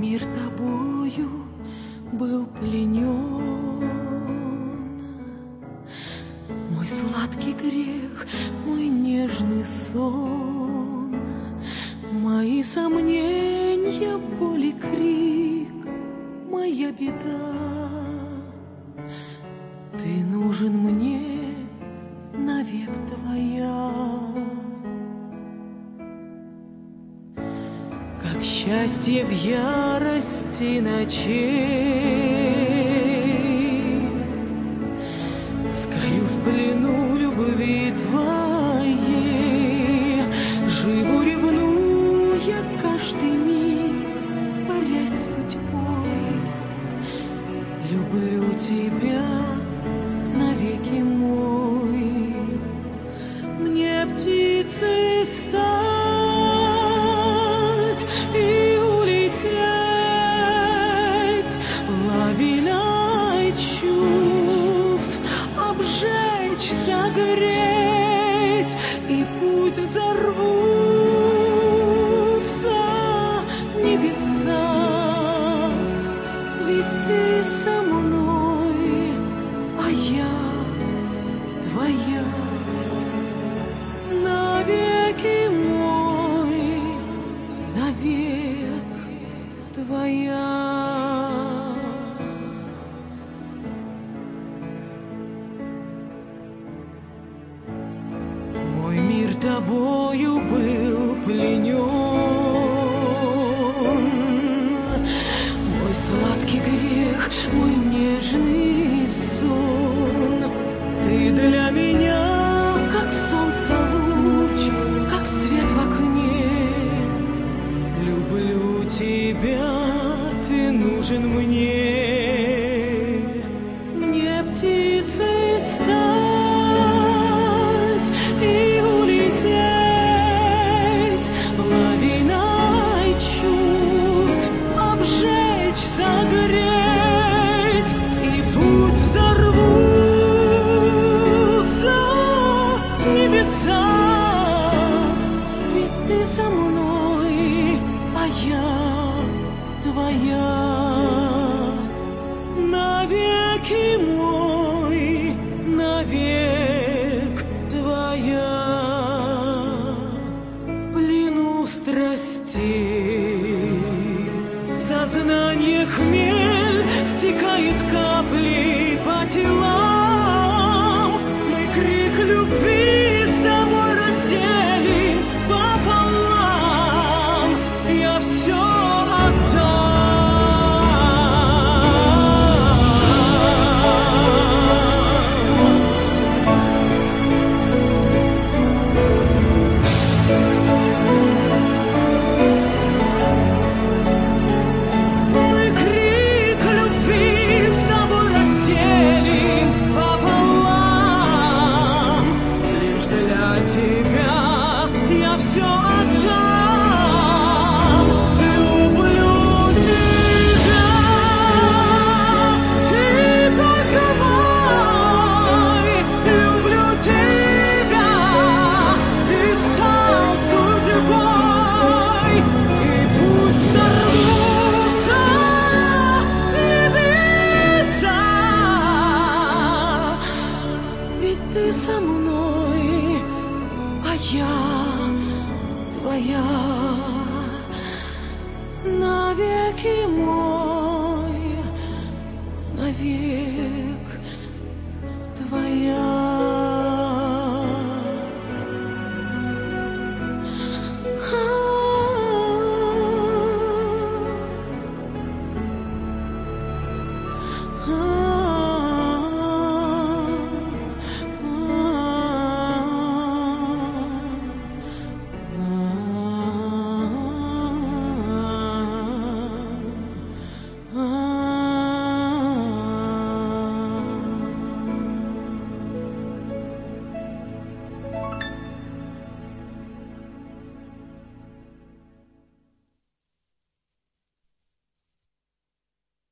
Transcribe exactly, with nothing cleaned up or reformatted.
мир тобою был пленен. Мой сладкий грех, мой нежный сон, мои сомнения, боль и крик, моя беда. Ты нужен мне, навек твоя. Как счастье в ярости ночей, сгорю в плену любви твоей, живу, ревнуя каждый миг, борясь с судьбой. Люблю тебя, навеки мой. Мне птицей стать и улететь, лавиной чувств обжечь, согреть, и путь взорвутся небеса. Ведь ты со мной, а я твоя. Навеки мой, навек твоя. Мой мир тобою был пленен, мой сладкий грех, мой нежный сон. Ты для меня как солнце луч, как свет в окне. Люблю тебя, ты нужен мне. Мне птицей стать и улететь, лавиной чувств обжечь, согреть, и путь взорвутся небеса. Ведь ты со мной, а я твоя. Навеки мой, навек твоя. В плену страстей сознание хмель, стекают капли по телам. Мы крик любви с тобой разделим пополам. Я все отдам. Мы крик любви с тобой разделим пополам. Лишь для тебя я все отдам. Люблю тебя, ты только мой. Люблю тебя, ты стал судьбой. И путь взорвутся небеса. Ведь ты со мной, а я твоя. Навеки мой, навек